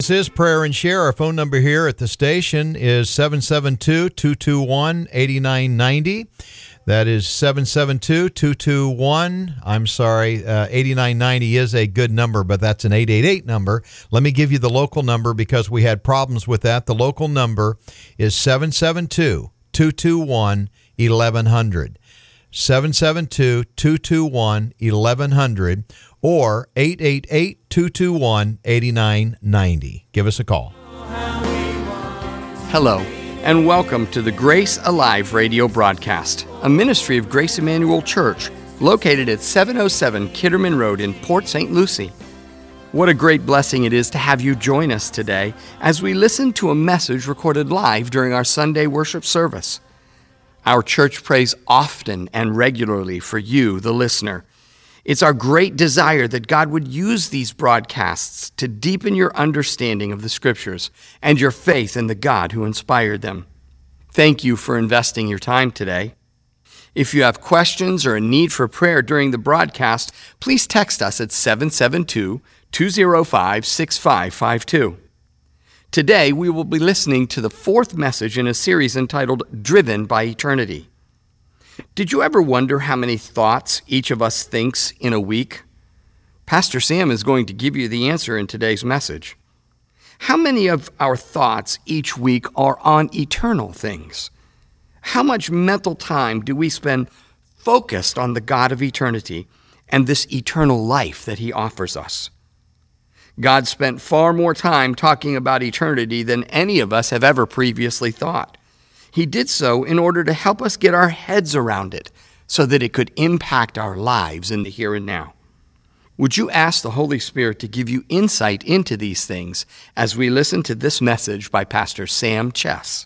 This is Prayer and Share. Our phone number here at the station is 772-221-8990. That is 8990 is a good number, but that's an 888 number. Let me give you the local number because we had problems with that. The local number is 772-221-1100. 772-221-1100 or 888-221-8990. Give us a call. Hello, and welcome to the Grace Alive radio broadcast, a ministry of Grace Emmanuel Church, located at 707 Kitterman Road in Port St. Lucie. What a great blessing it is to have you join us today as we listen to a message recorded live during our Sunday worship service. Our church prays often and regularly for you, the listener. It's our great desire that God would use these broadcasts to deepen your understanding of the Scriptures and your faith in the God who inspired them. Thank you for investing your time today. If you have questions or a need for prayer during the broadcast, please text us at 772-205-6552. Today, we will be listening to the fourth message in a series entitled Driven by Eternity. Did you ever wonder how many thoughts each of us thinks in a week? Pastor Sam is going to give you the answer in today's message. How many of our thoughts each week are on eternal things? How much mental time do we spend focused on the God of eternity and this eternal life that He offers us? God spent far more time talking about eternity than any of us have ever previously thought. He did so in order to help us get our heads around it so that it could impact our lives in the here and now. Would you ask the Holy Spirit to give you insight into these things as we listen to this message by Pastor Sam Chess?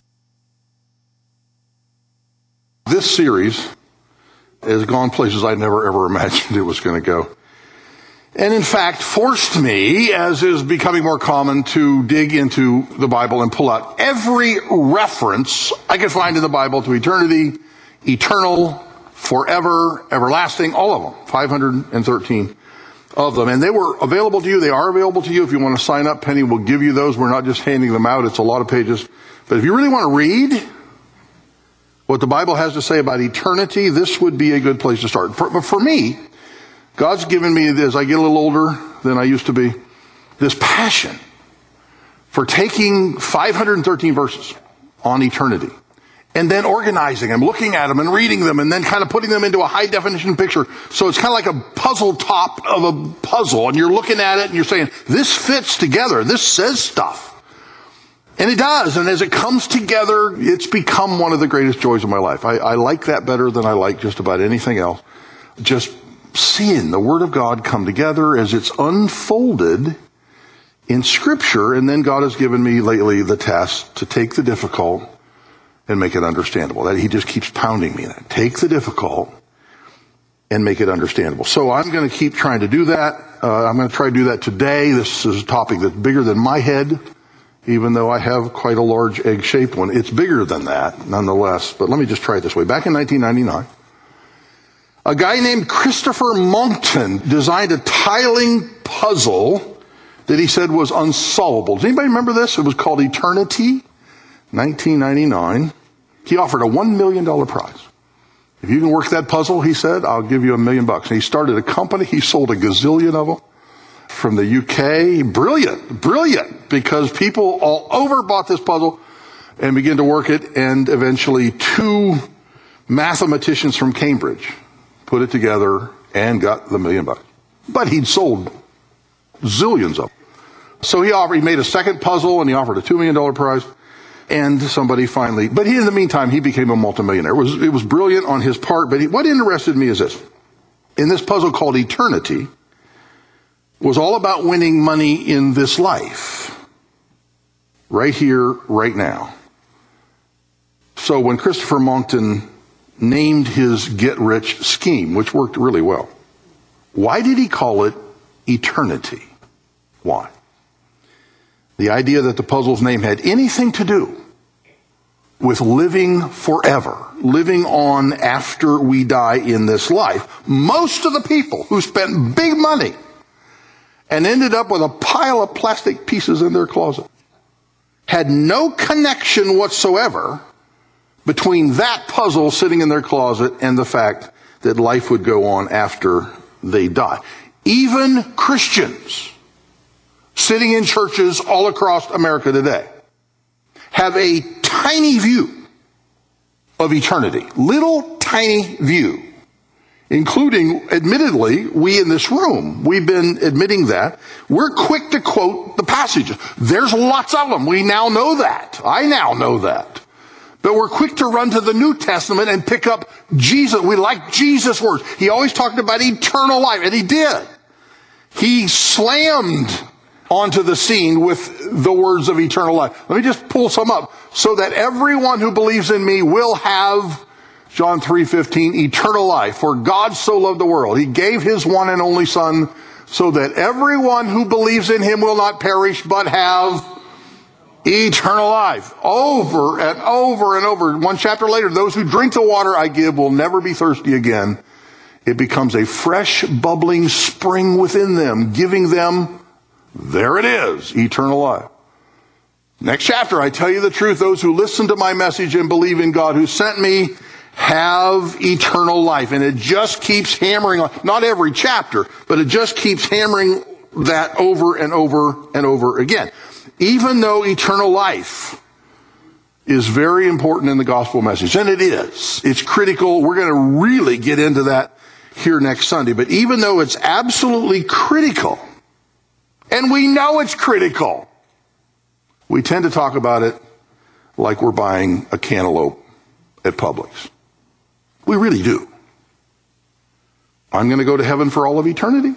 This series has gone places I never ever imagined it was going to go. And in fact, forced me, as is becoming more common, to dig into the Bible and pull out every reference I could find in the Bible to eternity, eternal, forever, everlasting, all of them, 513 of them. And they were available to you. They are available to you. If you want to sign up, Penny will give you those. We're not just handing them out. It's a lot of pages. But if you really want to read what the Bible has to say about eternity, this would be a good place to start. But for me, God's given me, as I get a little older than I used to be, this passion for taking 513 verses on eternity and then organizing them, looking at them and reading them and then kind of putting them into a high definition picture. So it's kind of like a puzzle top of a puzzle, and you're looking at it and you're saying, this fits together, this says stuff. And it does, and as it comes together, it's become one of the greatest joys of my life. I like that better than I like just about anything else. Just seeing the Word of God come together as it's unfolded in Scripture, and then God has given me lately the task to take the difficult and make it understandable. That He just keeps pounding me in it. Take the difficult and make it understandable. So I'm going to keep trying to do that. I'm going to try to do that today. This is a topic that's bigger than my head, even though I have quite a large egg-shaped one. It's bigger than that, nonetheless. But let me just try it this way. Back in 1999, a guy named Christopher Monckton designed a tiling puzzle that he said was unsolvable. Does anybody remember this? It was called Eternity, 1999. He offered a $1 million prize. If you can work that puzzle, he said, I'll give you $1 million. And he started a company. He sold a gazillion of them from the UK. Brilliant, because people all over bought this puzzle and began to work it. And eventually 2 mathematicians from Cambridge put it together and got the $1 million. But he'd sold zillions of them. So he made a second puzzle, and he offered a $2 million prize. And somebody finally, but in the meantime, he became a multimillionaire. It was brilliant on his part, but what interested me is this. In this puzzle called Eternity, was all about winning money in this life. Right here, right now. So when Christopher Monckton named his get-rich scheme, which worked really well, why did he call it Eternity? Why? The idea that the puzzle's name had anything to do with living forever, living on after we die in this life. Most of the people who spent big money and ended up with a pile of plastic pieces in their closet. Had no connection whatsoever between that puzzle sitting in their closet and the fact that life would go on after they die. Even Christians sitting in churches all across America today have a tiny view of eternity. Little tiny view. Including, admittedly, we in this room. We've been admitting that. We're quick to quote the passages. There's lots of them. We now know that. I now know that. But we're quick to run to the New Testament and pick up Jesus. We like Jesus' words. He always talked about eternal life, and he did. He slammed onto the scene with the words of eternal life. Let me just pull some up. So that everyone who believes in me will have, John 3:15, eternal life. For God so loved the world, he gave his one and only Son, so that everyone who believes in him will not perish, but have eternal life. Over and over and over. One chapter later, those who drink the water I give will never be thirsty again. It becomes a fresh, bubbling spring within them, giving them, there it is, eternal life. Next chapter, I tell you the truth, those who listen to my message and believe in God who sent me have eternal life. And it just keeps hammering on, not every chapter, but it just keeps hammering that over and over and over again. Even though eternal life is very important in the gospel message, and it is, it's critical. We're going to really get into that here next Sunday. But even though it's absolutely critical, and we know it's critical, we tend to talk about it like we're buying a cantaloupe at Publix. We really do. I'm going to go to heaven for all of eternity.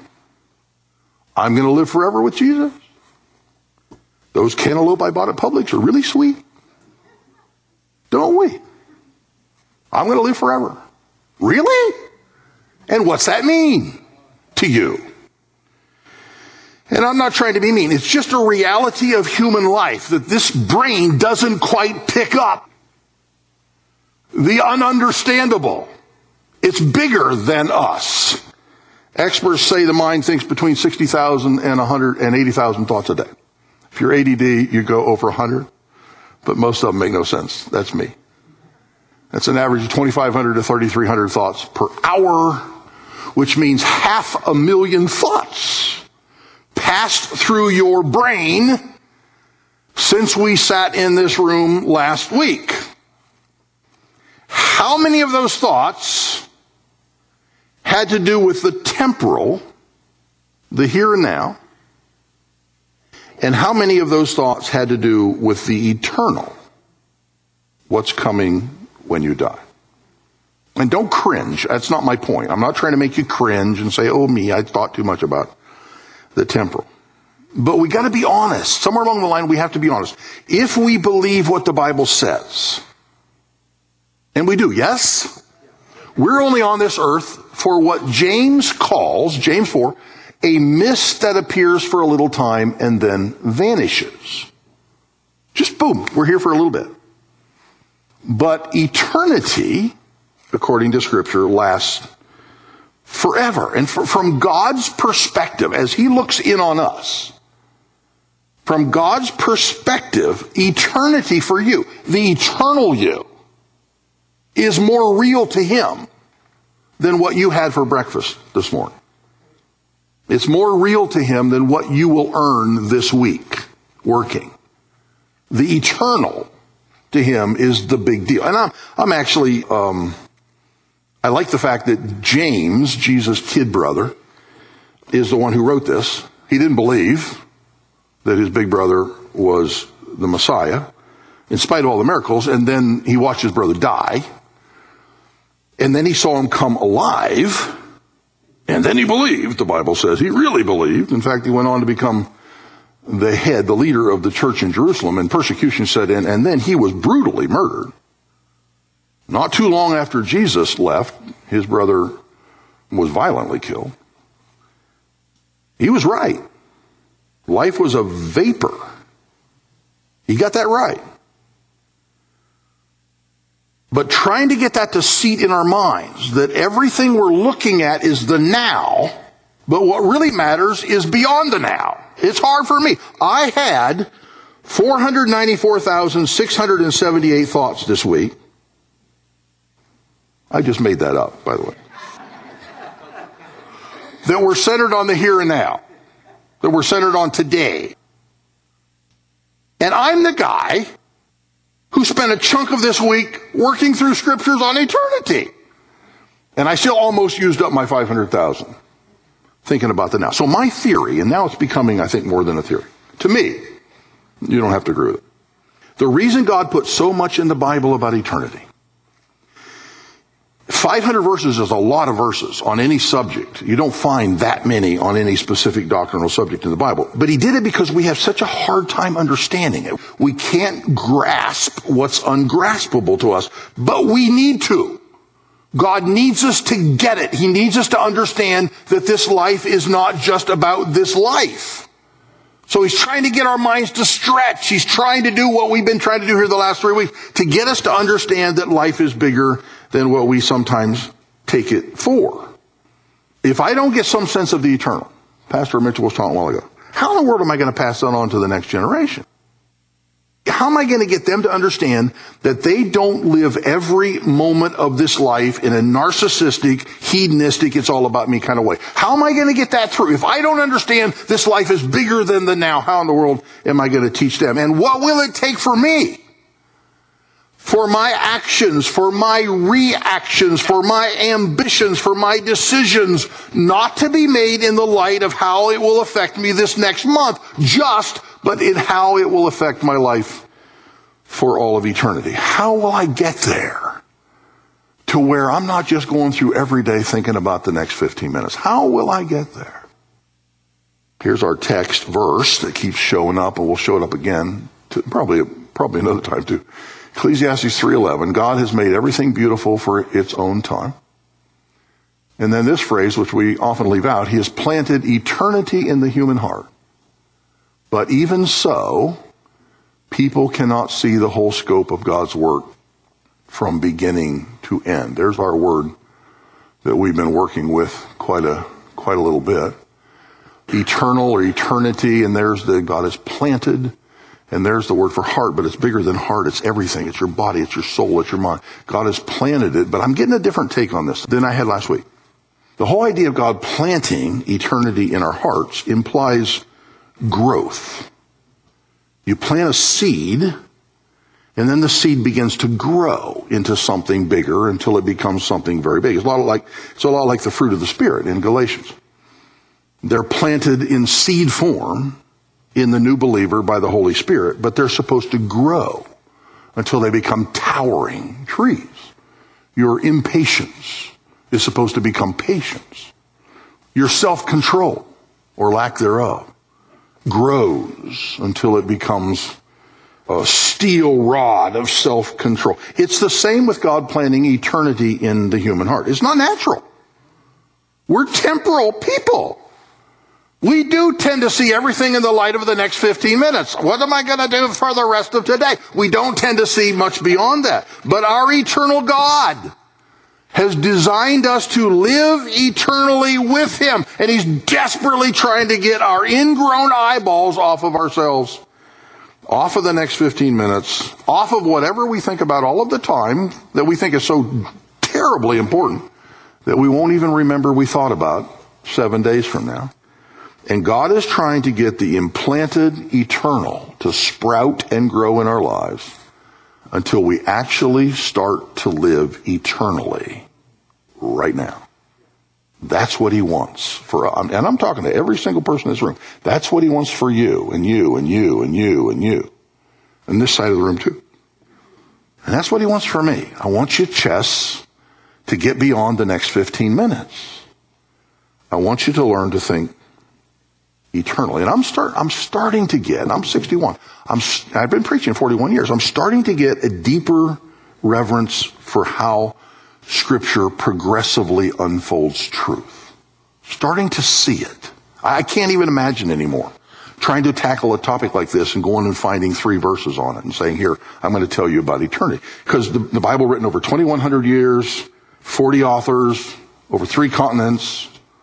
I'm going to live forever with Jesus. Those cantaloupe I bought at Publix are really sweet. Don't we? I'm going to live forever. Really? And what's that mean to you? And I'm not trying to be mean. It's just a reality of human life that this brain doesn't quite pick up the ununderstandable. It's bigger than us. Experts say the mind thinks between 60,000 and 180,000 thoughts a day. If you're ADD, you go over 100, but most of them make no sense. That's me. That's an average of 2,500 to 3,300 thoughts per hour, which means 500,000 thoughts passed through your brain since we sat in this room last week. How many of those thoughts had to do with the temporal, the here and now, and how many of those thoughts had to do with the eternal, what's coming when you die? And don't cringe. That's not my point. I'm not trying to make you cringe and say, oh me, I thought too much about the temporal. But we got to be honest. Somewhere along the line, we have to be honest. If we believe what the Bible says, and we do, yes? We're only on this earth for what James calls, James 4, a mist that appears for a little time and then vanishes. Just boom, we're here for a little bit. But eternity, according to Scripture, lasts forever. And from God's perspective, as he looks in on us, from God's perspective, eternity for you, the eternal you, is more real to him than what you had for breakfast this morning. It's more real to him than what you will earn this week working. The eternal to him is the big deal. And I'm actually, I like the fact that James, Jesus' kid brother, is the one who wrote this. He didn't believe that his big brother was the Messiah, in spite of all the miracles, and then he watched his brother die. And then he saw him come alive, and then he believed, the Bible says. He really believed. In fact, he went on to become the head, the leader of the church in Jerusalem, and persecution set in, and then he was brutally murdered. Not too long after Jesus left, his brother was violently killed. He was right. Life was a vapor. He got that right. But trying to get that to seat in our minds, that everything we're looking at is the now, But what really matters is beyond the now. It's hard for me. I had 494,678 thoughts this week. I just made that up, by the way. That were centered on the here and now. That were centered on today. And I'm the guy who spent a chunk of this week working through scriptures on eternity. And I still almost used up my 500,000 thinking about the now. So my theory, and now it's becoming, I think, more than a theory. To me, you don't have to agree with it. The reason God put so much in the Bible about eternity, 500 verses is a lot of verses on any subject. You don't find that many on any specific doctrinal subject in the Bible. But he did it because we have such a hard time understanding it. We can't grasp what's ungraspable to us, but we need to. God needs us to get it. He needs us to understand that this life is not just about this life. So he's trying to get our minds to stretch. He's trying to do what we've been trying to do here the last 3 weeks, to get us to understand that life is bigger than what we sometimes take it for. If I don't get some sense of the eternal, Pastor Mitchell was talking a while ago, how in the world am I going to pass that on to the next generation? How am I going to get them to understand that they don't live every moment of this life in a narcissistic, hedonistic, it's all about me kind of way? How am I going to get that through? If I don't understand this life is bigger than the now, how in the world am I going to teach them? And what will it take for me? For my actions, for my reactions, for my ambitions, for my decisions, not to be made in the light of how it will affect me this next month, but in how it will affect my life for all of eternity. How will I get there to where I'm not just going through every day thinking about the next 15 minutes? How will I get there? Here's our text verse that keeps showing up, and we'll show it up again, probably another time too. Ecclesiastes 3:11, God has made everything beautiful for its own time. And then this phrase, which we often leave out, he has planted eternity in the human heart. But even so, people cannot see the whole scope of God's work from beginning to end. There's our word that we've been working with quite a little bit. Eternal or eternity, and there's the God has planted. And there's the word for heart, but it's bigger than heart. It's everything. It's your body. It's your soul. It's your mind. God has planted it, but I'm getting a different take on this than I had last week. The whole idea of God planting eternity in our hearts implies growth. You plant a seed, and then the seed begins to grow into something bigger until it becomes something very big. It's a lot like the fruit of the Spirit in Galatians. They're planted in seed form in the new believer by the Holy Spirit, but they're supposed to grow until they become towering trees. Your impatience is supposed to become patience. Your self-control, or lack thereof, grows until it becomes a steel rod of self-control. It's the same with God planting eternity in the human heart. It's not natural. We're temporal people. We do tend to see everything in the light of the next 15 minutes. What am I going to do for the rest of today? We don't tend to see much beyond that. But our eternal God has designed us to live eternally with him. And he's desperately trying to get our ingrown eyeballs off of ourselves, off of the next 15 minutes, off of whatever we think about all of the time that we think is so terribly important that we won't even remember we thought about 7 days from now. And God is trying to get the implanted eternal to sprout and grow in our lives until we actually start to live eternally right now. That's what he wants for, and I'm talking to every single person in this room. That's what he wants for you and you and you and you and you. And this side of the room too. And that's what he wants for me. I want you, Chess, to get beyond the next 15 minutes. I want you to learn to think eternally. And I'm starting to get, and I'm 61. I've been preaching 41 years. I'm starting to get a deeper reverence for how Scripture progressively unfolds truth. Starting to see it. I can't even imagine anymore trying to tackle a topic like this and going and finding 3 verses on it and saying, here, I'm going to tell you about eternity. Because the Bible written over 2,100 years, 40 authors, over 3 continents,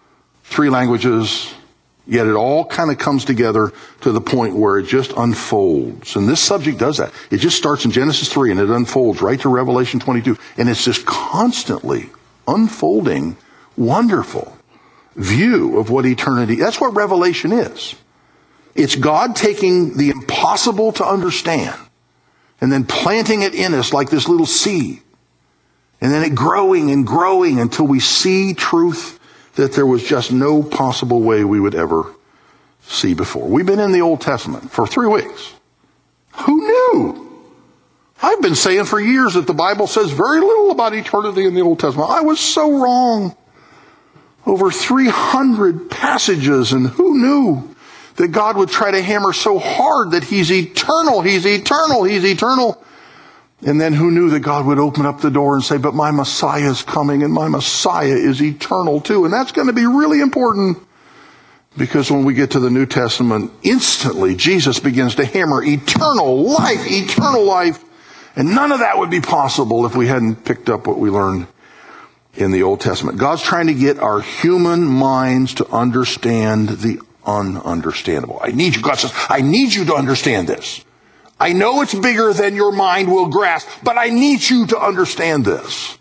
3 languages, yet it all kind of comes together to the point where it just unfolds. And this subject does that. It just starts in Genesis 3 and it unfolds right to Revelation 22. And it's just constantly unfolding, wonderful view of what eternity, that's what Revelation is. It's God taking the impossible to understand and then planting it in us like this little seed. And then it growing and growing until we see truth that there was just no possible way we would ever see before. We've been in the Old Testament for 3 weeks. Who knew? I've been saying for years that the Bible says very little about eternity in the Old Testament. I was so wrong. Over 300 passages, and who knew that God would try to hammer so hard that He's eternal, He's eternal, He's eternal. And then who knew that God would open up the door and say, but my Messiah is coming, and my Messiah is eternal too. And that's going to be really important, because when we get to the New Testament, instantly Jesus begins to hammer eternal life. And none of that would be possible if we hadn't picked up what we learned in the Old Testament. God's trying to get our human minds to understand the ununderstandable. God says, I need you to understand this. I know it's bigger than your mind will grasp, but I need you to understand this.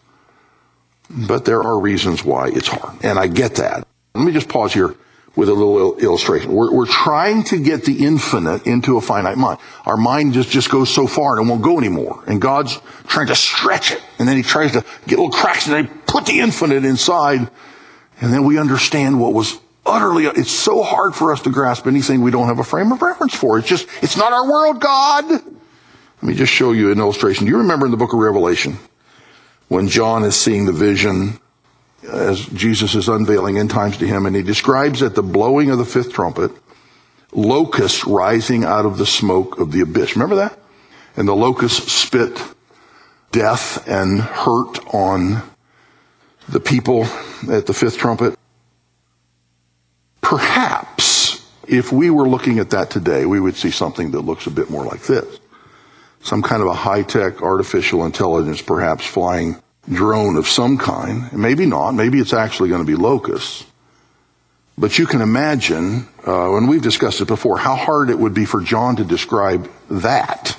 But there are reasons why it's hard, and I get that. Let me just pause here with a little illustration. We're trying to get the infinite into a finite mind. Our mind just goes so far and it won't go anymore. And God's trying to stretch it. And then He tries to get little cracks and then He put the infinite inside. And then we understand what was utterly, it's so hard for us to grasp anything we don't have a frame of reference for. It's not our world, God. Let me just show you an illustration. Do you remember in the book of Revelation when John is seeing the vision as Jesus is unveiling end times to him, and he describes at the blowing of the 5th trumpet, locusts rising out of the smoke of the abyss. Remember that? And the locusts spit death and hurt on the people at the 5th trumpet. Perhaps if we were looking at that today, we would see something that looks a bit more like this. Some kind of a high-tech artificial intelligence, perhaps flying drone of some kind. Maybe not. Maybe it's actually going to be locusts. But you can imagine, and we've discussed it before, how hard it would be for John to describe that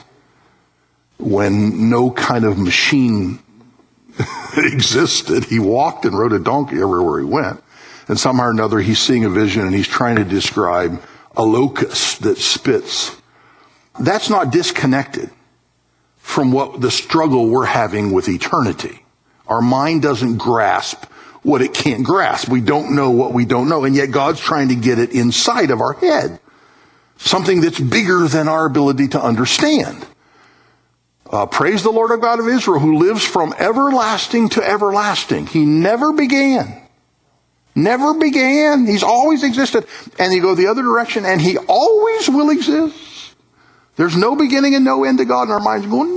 when no kind of machine existed. He walked and rode a donkey everywhere he went. And somehow or another, he's seeing a vision and he's trying to describe a locust that spits. That's not disconnected from what the struggle we're having with eternity. Our mind doesn't grasp what it can't grasp. We don't know what we don't know, and yet God's trying to get it inside of our head. Something that's bigger than our ability to understand. Praise the Lord God of Israel, who lives from everlasting to everlasting. He never began. Never began. He's always existed. And you go the other direction, and He always will exist. There's no beginning and no end to God, and our minds go,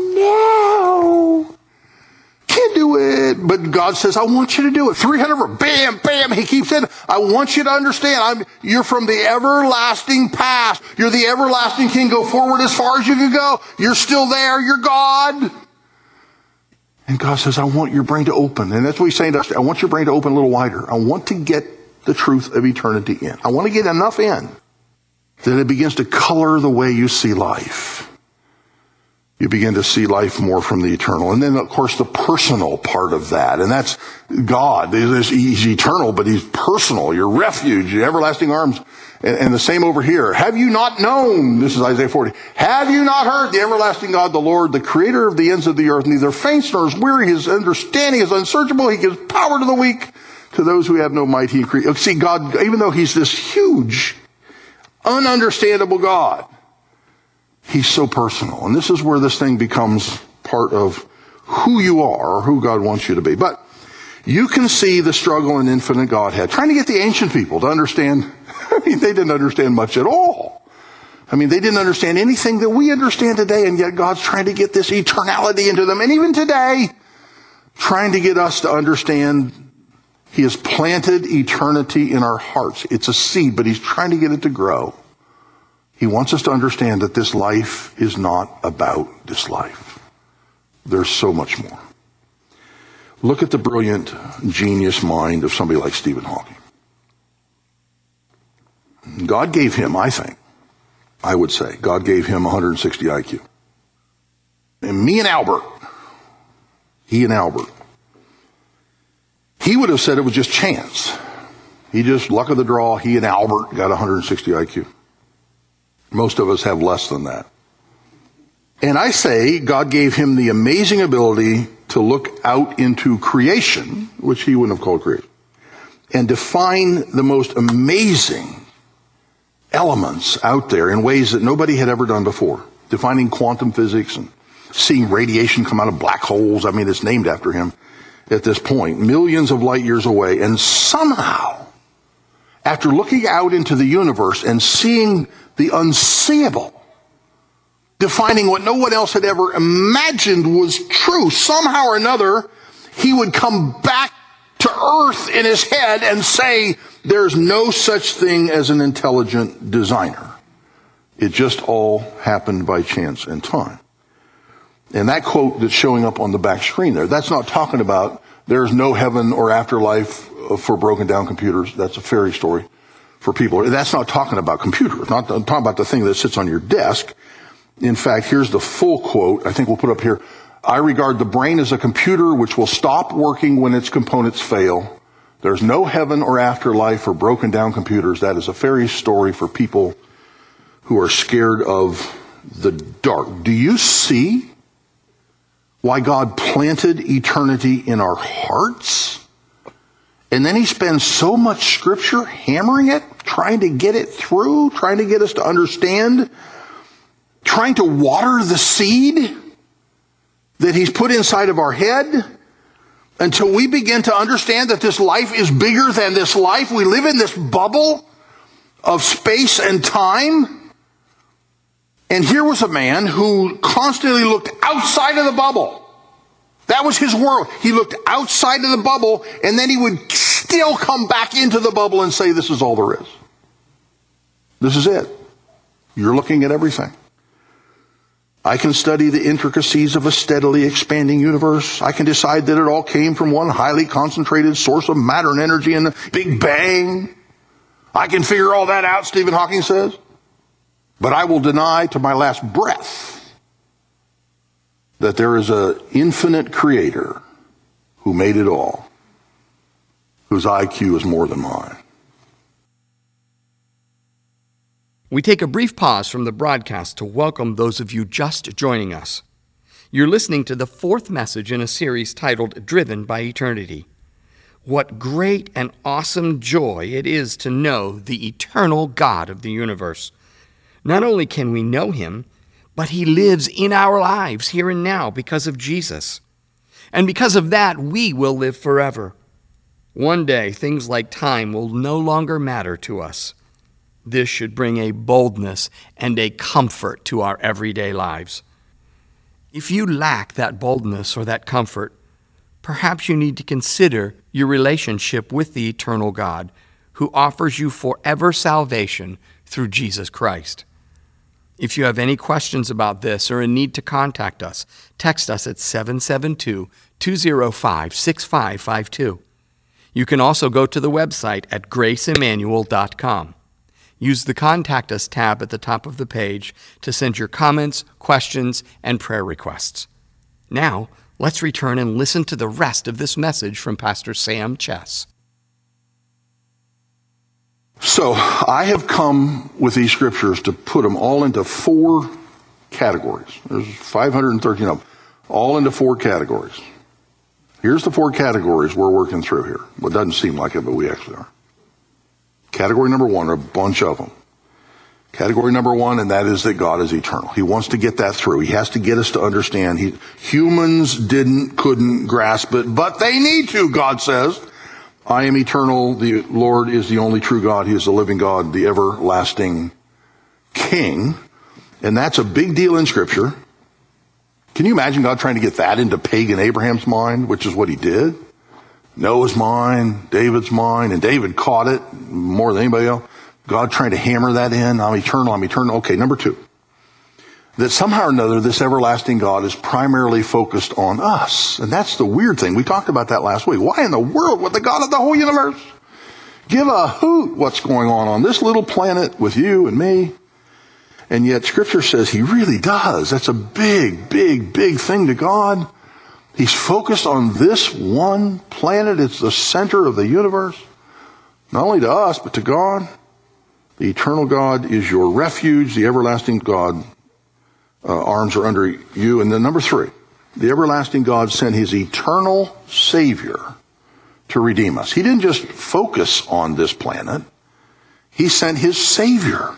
no. Can't do it. But God says, I want you to do it. 300, bam, bam. He keeps saying, I want you to understand. You're from the everlasting past. You're the everlasting King. Go forward as far as you can go. You're still there. You're God. And God says, I want your brain to open. And that's what He's saying to us. I want your brain to open a little wider. I want to get the truth of eternity in. I want to get enough in that it begins to color the way you see life. You begin to see life more from the eternal. And then, of course, the personal part of that. And that's God. He's eternal, but He's personal. Your refuge, your everlasting arms. And the same over here. Have you not known? This is Isaiah 40. Have you not heard the everlasting God, the Lord, the creator of the ends of the earth, neither faints nor is weary. His understanding is unsearchable. He gives power to the weak. To those who have no might, He creates. See, God, even though He's this huge, ununderstandable God, He's so personal. And this is where this thing becomes part of who you are or who God wants you to be. But you can see the struggle in infinite Godhead. Trying to get the ancient people to understand. I mean, they didn't understand much at all. I mean, they didn't understand anything that we understand today, and yet God's trying to get this eternality into them. And even today, trying to get us to understand He has planted eternity in our hearts. It's a seed, but He's trying to get it to grow. He wants us to understand that this life is not about this life. There's so much more. Look at the brilliant genius mind of somebody like Stephen Hawking. God gave him, I would say, God gave him 160 IQ. And he and Albert, he would have said it was just chance. He just, luck of the draw, he and Albert got 160 IQ. Most of us have less than that. And I say God gave him the amazing ability to look out into creation, which he wouldn't have called creation, and define the most amazing elements out there in ways that nobody had ever done before. Defining quantum physics and seeing radiation come out of black holes. I mean, it's named after him at this point, millions of light years away. And somehow, after looking out into the universe and seeing the unseeable, defining what no one else had ever imagined was true, somehow or another, he would come back to earth in his head and say, there's no such thing as an intelligent designer. It just all happened by chance and time. And that quote that's showing up on the back screen there, that's not talking about there's no heaven or afterlife for broken down computers. That's a fairy story for people. That's not talking about computers, not talking about the thing that sits on your desk. In fact, here's the full quote. I think we'll put up here. I regard the brain as a computer which will stop working when its components fail. There's no heaven or afterlife for broken down computers. That is a fairy story for people who are scared of the dark. Do you see why God planted eternity in our hearts? And then he spends so much scripture hammering it, trying to get it through, trying to get us to understand, trying to water the seed that he's put inside of our head until we begin to understand that this life is bigger than this life. We live in this bubble of space and time. And here was a man who constantly looked outside of the bubble. That was his world. He looked outside of the bubble, and then he would still come back into the bubble and say, this is all there is. This is it. You're looking at everything. I can study the intricacies of a steadily expanding universe. I can decide that it all came from one highly concentrated source of matter and energy in the Big Bang. I can figure all that out, Stephen Hawking says. But I will deny to my last breath that there is an infinite creator who made it all, whose IQ is more than mine. We take a brief pause from the broadcast to welcome those of you just joining us. You're listening to the fourth message in a series titled Driven by Eternity. What great and awesome joy it is to know the eternal God of the universe. Not only can we know him, but he lives in our lives here and now because of Jesus. And because of that, we will live forever. One day, things like time will no longer matter to us. This should bring a boldness and a comfort to our everyday lives. If you lack that boldness or that comfort, perhaps you need to consider your relationship with the eternal God who offers you forever salvation through Jesus Christ. If you have any questions about this or a need to contact us, text us at 772-205-6552. You can also go to the website at graceemmanuel.com. Use the Contact Us tab at the top of the page to send your comments, questions, and prayer requests. Now, let's return and listen to the rest of this message from Pastor Sam Chess. So, I have come with these scriptures to put them all into four categories. There's 513 of them, all into four categories. Here's the four categories we're working through here. Well, it doesn't seem like it, but we actually are. Category number one, are a bunch of them. Category number one, and that is that God is eternal. He wants to get that through. He has to get us to understand. Humans couldn't grasp it, but they need to, God says. I am eternal. The Lord is the only true God. He is the living God, the everlasting King. And that's a big deal in Scripture. Can you imagine God trying to get that into pagan Abraham's mind, which is what he did? Noah's mine, David's mine, and David caught it more than anybody else. God trying to hammer that in. I'm eternal. Okay, number two. That somehow or another, this everlasting God is primarily focused on us. And that's the weird thing. We talked about that last week. Why in the world would the God of the whole universe give a hoot what's going on this little planet with you and me. And yet Scripture says he really does. That's a big, big, big thing to God. He's focused on this one planet. It's the center of the universe. Not only to us, but to God. The eternal God is your refuge. The everlasting God, arms are under you. And then number 3, the everlasting God sent his eternal Savior to redeem us. He didn't just focus on this planet. He sent his Savior.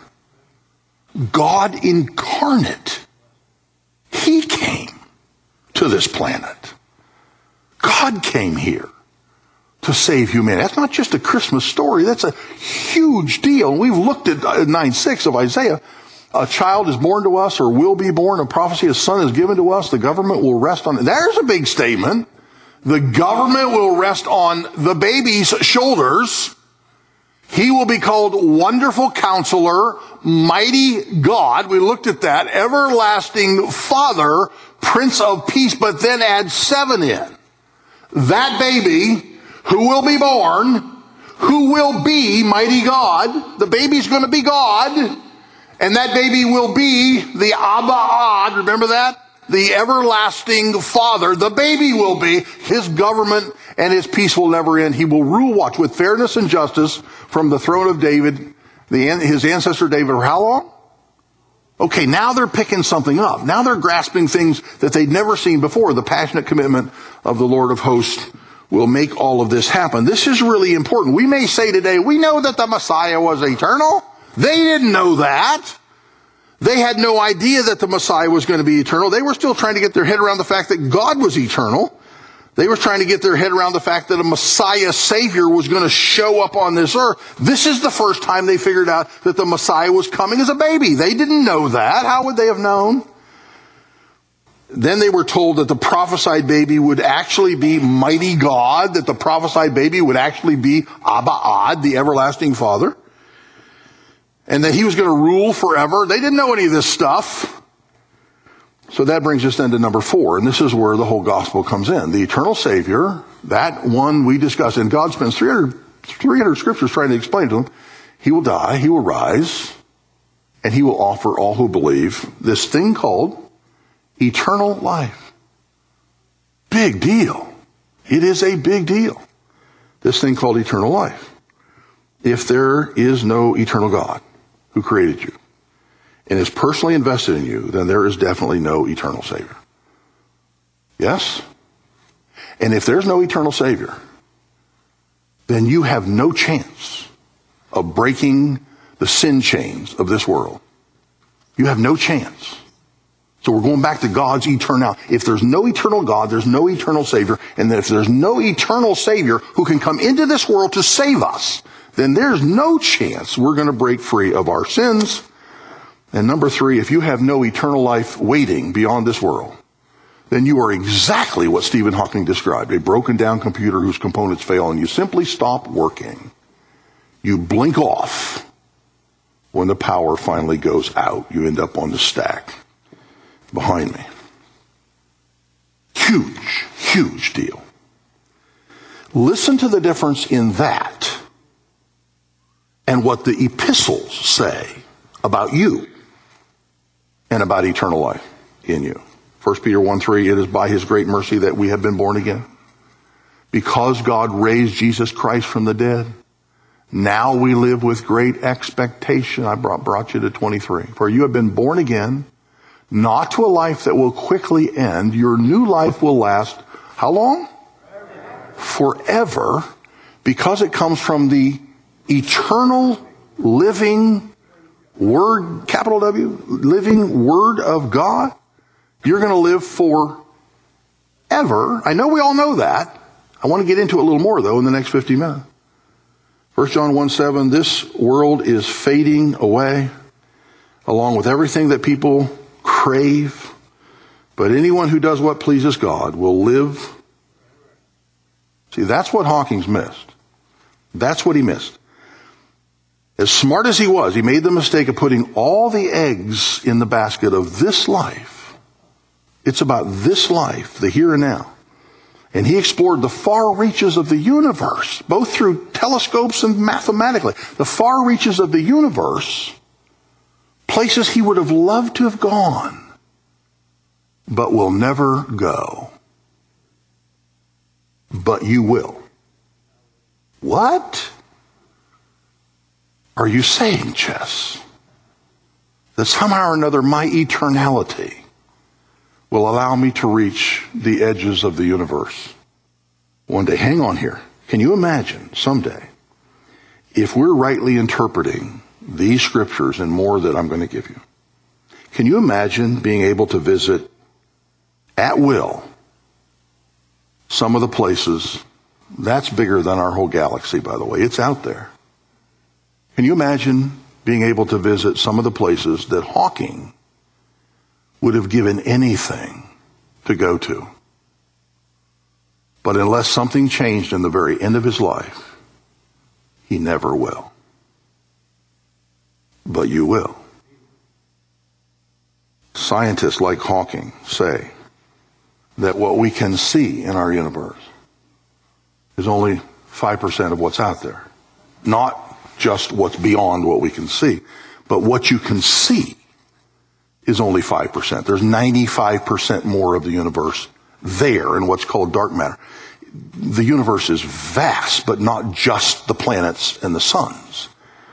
God incarnate. He came to this planet. God came here to save humanity. That's not just a Christmas story. That's a huge deal. We've looked at 9:6 of Isaiah. A child is born to us, or will be born. A prophecy, a son is given to us. The government will rest on it. There's a big statement. The government will rest on the baby's shoulders. He will be called Wonderful Counselor, Mighty God. We looked at that. Everlasting Father, Prince of Peace, but then add 7 in. That baby who will be born, who will be Mighty God. The baby's going to be God. And that baby will be the Abba Ad. Remember that? The everlasting Father. The baby will be. His government and his peace will never end. He will rule, watch, with fairness and justice from the throne of David, his ancestor David, for how long? Okay, now they're picking something up. Now they're grasping things that they'd never seen before. The passionate commitment of the Lord of hosts will make all of this happen. This is really important. We may say today, we know that the Messiah was eternal. They didn't know that. They had no idea that the Messiah was going to be eternal. They were still trying to get their head around the fact that God was eternal. They were trying to get their head around the fact that a Messiah Savior was going to show up on this earth. This is the first time they figured out that the Messiah was coming as a baby. They didn't know that. How would they have known? Then they were told that the prophesied baby would actually be Mighty God, that the prophesied baby would actually be Abba Ad, the everlasting Father, and that he was going to rule forever. They didn't know any of this stuff. So that brings us then to number 4, and this is where the whole gospel comes in. The eternal Savior, that one we discussed, and God spends 300 scriptures trying to explain to them. He will die, he will rise, and he will offer all who believe this thing called eternal life. Big deal. It is a big deal. This thing called eternal life. If there is no eternal God who created you and is personally invested in you, then there is definitely no eternal Savior. Yes? And if there's no eternal Savior, then you have no chance of breaking the sin chains of this world. You have no chance. So we're going back to God's eternal. If there's no eternal God, there's no eternal Savior. And if there's no eternal Savior who can come into this world to save us, then there's no chance we're going to break free of our sins. And number 3, if you have no eternal life waiting beyond this world, then you are exactly what Stephen Hawking described, a broken down computer whose components fail and you simply stop working. You blink off when the power finally goes out. You end up on the stack behind me. Huge, huge deal. Listen to the difference in that and what the epistles say about you and about eternal life in you. 1 Peter 1:3, it is by his great mercy that we have been born again. Because God raised Jesus Christ from the dead, now we live with great expectation. I brought you to 23. For you have been born again, not to a life that will quickly end. Your new life will last, how long? Forever, because it comes from the eternal, living Word, capital W, living Word of God. You're going to live forever. I know we all know that. I want to get into it a little more, though, in the next 50 minutes. 1 John 1:7, this world is fading away, along with everything that people crave. But anyone who does what pleases God will live. See, that's what Hawking's missed. That's what he missed. As smart as he was, he made the mistake of putting all the eggs in the basket of this life. It's about this life, the here and now. And he explored the far reaches of the universe, both through telescopes and mathematically. The far reaches of the universe, places he would have loved to have gone, but will never go. But you will. What are you saying, Chess? That somehow or another my eternality will allow me to reach the edges of the universe one day. Hang on here. Can you imagine someday if we're rightly interpreting these scriptures and more that I'm going to give you? Can you imagine being able to visit at will some of the places that's bigger than our whole galaxy, by the way? It's out there. Can you imagine being able to visit some of the places that Hawking would have given anything to go to? But unless something changed in the very end of his life, he never will. But you will. Scientists like Hawking say that what we can see in our universe is only 5% of what's out there. Not just what's beyond what we can see, but what you can see is only 5%. There's 95% more of the universe there in what's called dark matter. The universe is vast, but not just the planets and the suns.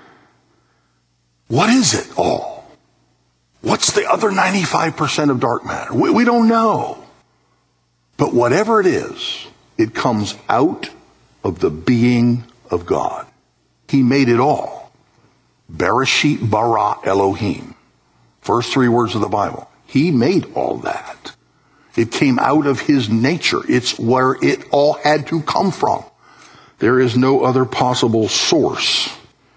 What is it all? What's the other 95% of dark matter? We don't know. But whatever it is, it comes out of the being of God. He made it all. Bereshit bara Elohim. First three words of the Bible. He made all that. It came out of his nature. It's where it all had to come from. There is no other possible source.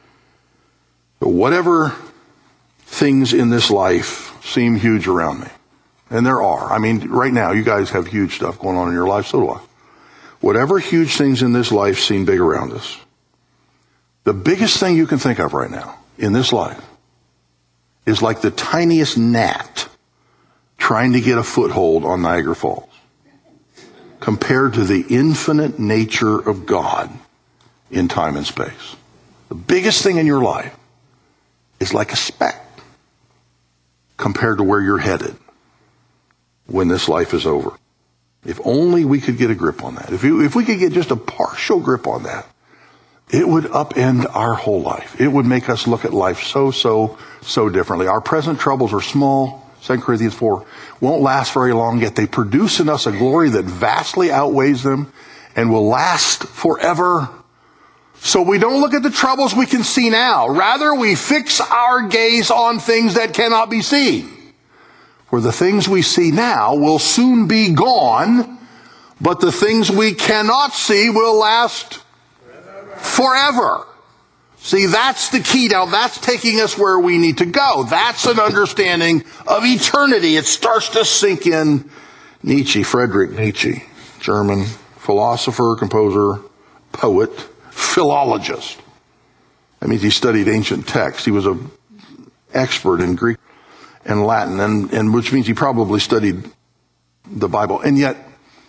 But whatever things in this life seem huge around me, and there are. I mean, right now, you guys have huge stuff going on in your life, so do I. Whatever huge things in this life seem big around us, the biggest thing you can think of right now in this life is like the tiniest gnat trying to get a foothold on Niagara Falls compared to the infinite nature of God in time and space. The biggest thing in your life is like a speck compared to where you're headed when this life is over. If only we could get a grip on that. If we could get just a partial grip on that, it would upend our whole life. It would make us look at life so differently. Our present troubles are small. 2 Corinthians 4 won't last very long, yet they produce in us a glory that vastly outweighs them and will last forever. So we don't look at the troubles we can see now. Rather, we fix our gaze on things that cannot be seen. For the things we see now will soon be gone, but the things we cannot see will last forever. See, that's the key now. That's taking us where we need to go. That's an understanding of eternity. It starts to sink in. Nietzsche, Friedrich Nietzsche, German philosopher, composer, poet, philologist. That means he studied ancient texts. He was an expert in Greek and Latin, and which means he probably studied the Bible. And yet,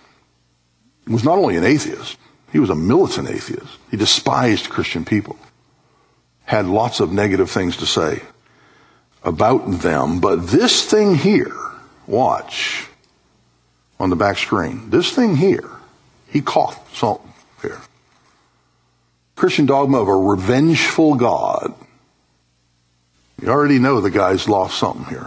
he was not only an atheist, he was a militant atheist. He despised Christian people. Had lots of negative things to say about them. But this thing here, watch on the back screen. This thing here, he coughed something here. Christian dogma of a revengeful God. You already know the guy's lost something here.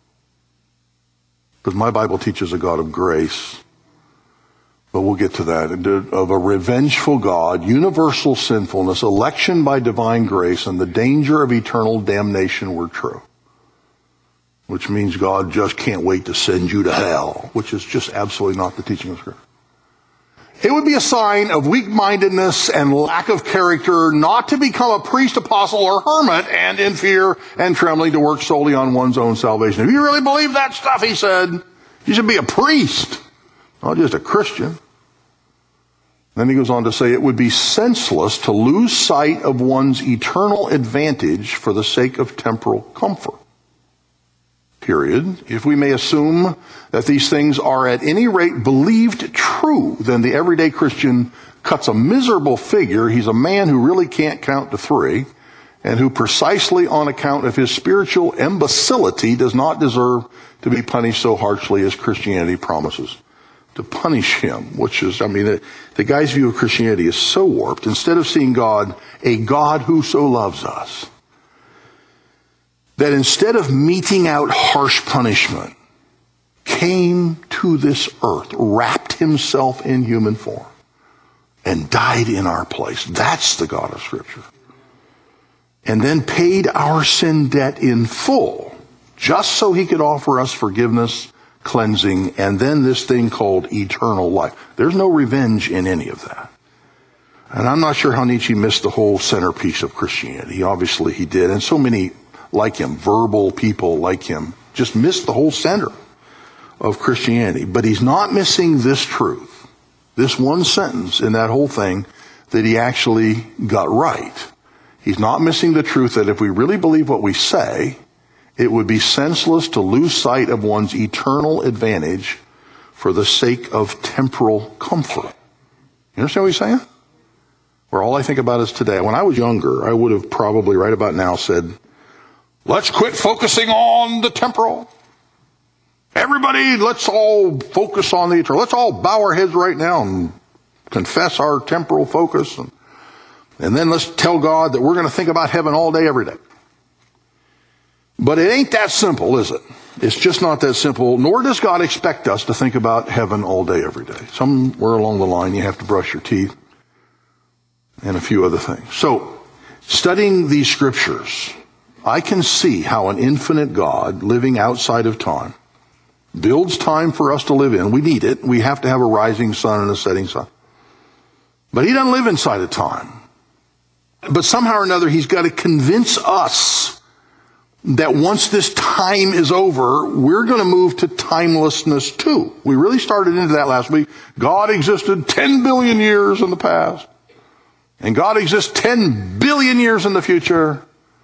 Because my Bible teaches a God of grace. But we'll get to that. Of a revengeful God, universal sinfulness, election by divine grace, and the danger of eternal damnation were true. Which means God just can't wait to send you to hell, which is just absolutely not the teaching of Scripture. It would be a sign of weak-mindedness and lack of character not to become a priest, apostle, or hermit, and in fear and trembling to work solely on one's own salvation. If you really believe that stuff, he said, you should be a priest, not just a Christian. Then he goes on to say it would be senseless to lose sight of one's eternal advantage for the sake of temporal comfort. period, if we may assume that these things are at any rate believed true, then the everyday Christian cuts a miserable figure. He's a man who really can't count to 3, and who precisely on account of his spiritual imbecility does not deserve to be punished so harshly as Christianity promises to punish him, which is, the guy's view of Christianity is so warped. Instead of seeing God, a God who so loves us, that instead of meting out harsh punishment, came to this earth, wrapped himself in human form, and died in our place. That's the God of Scripture. And then paid our sin debt in full, just so he could offer us forgiveness, cleansing, and then this thing called eternal life. There's no revenge in any of that. And I'm not sure how Nietzsche missed the whole centerpiece of Christianity. Obviously he did. And so many like him, verbal people like him, just missed the whole center of Christianity. But he's not missing this truth, this one sentence in that whole thing that he actually got right. He's not missing the truth that if we really believe what we say, it would be senseless to lose sight of one's eternal advantage for the sake of temporal comfort. You understand what he's saying? Where all I think about is today. When I was younger, I would have probably right about now said, let's quit focusing on the temporal. Everybody, let's all focus on the eternal. Let's all bow our heads right now and confess our temporal focus. And then let's tell God that we're going to think about heaven all day, every day. But it ain't that simple, is it? It's just not that simple, nor does God expect us to think about heaven all day, every day. Somewhere along the line, you have to brush your teeth and a few other things. So, studying these scriptures, I can see how an infinite God living outside of time builds time for us to live in. We need it. We have to have a rising sun and a setting sun. But he doesn't live inside of time. But somehow or another, he's got to convince us that once this time is over, we're going to move to timelessness too. We really started into that last week. God existed 10 billion years in the past. And God exists 10 billion years in the future.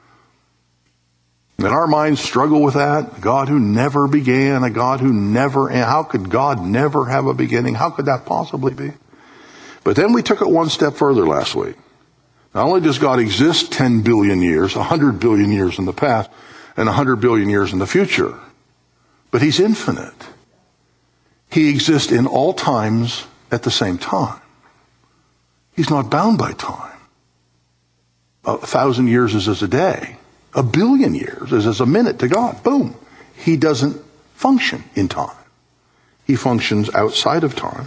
And our minds struggle with that. A God who never began, a God who never, and how could God never have a beginning? How could that possibly be? But then we took it one step further last week. Not only does God exist 10 billion years, 100 billion years in the past, and 100 billion years in the future, but he's infinite. He exists in all times at the same time. He's not bound by time. 1,000 years is as a day. 1 billion years is as a minute to God. Boom. He doesn't function in time. He functions outside of time.